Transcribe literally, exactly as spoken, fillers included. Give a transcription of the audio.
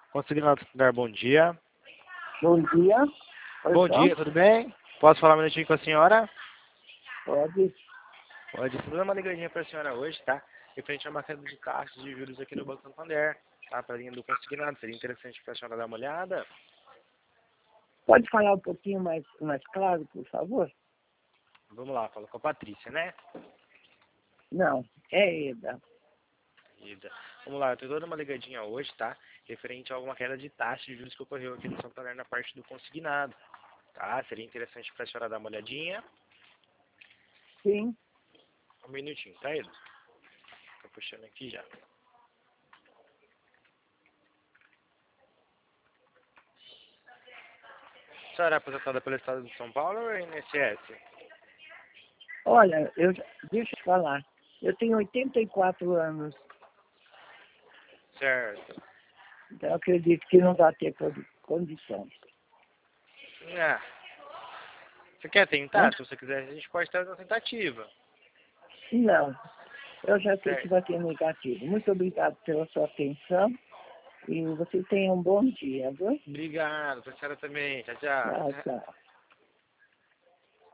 Consignado dar bom dia. Bom dia. Oi, Bom Tom. dia, tudo bem? Posso falar um minutinho com a senhora? Pode. Pode. Estou dando uma ligadinha para a senhora hoje, tá? Referente a uma queda de taxas de juros aqui no Banco Santander, tá? Para a linha do consignado. Seria interessante para a senhora dar uma olhada? Pode falar um pouquinho mais, mais claro, por favor? Vamos lá, fala com a Patrícia, né? Não, é Eda. Ida. Vamos lá, eu estou dando uma ligadinha hoje, tá? Referente a alguma queda de taxa de juros que ocorreu aqui no Santander na parte do consignado, tá? Seria interessante para a senhora dar uma olhadinha. Sim. Um minutinho, tá, Ida? Tô puxando aqui já. A senhora é aposentada pelo Estado de São Paulo ou é I N S S? Olha, eu, já- deixa eu falar. Eu tenho oitenta e quatro anos, Certo. então eu acredito que não vai ter condi- condições. Ah, você quer Né? tentar? Se você quiser, a gente pode ter uma tentativa. Não, eu já sei que Certo. vai ter negativo. Muito obrigado pela sua atenção e você tenha um bom dia, viu? Obrigado, pra senhora também. Tchau, Tchau, tchau. tchau.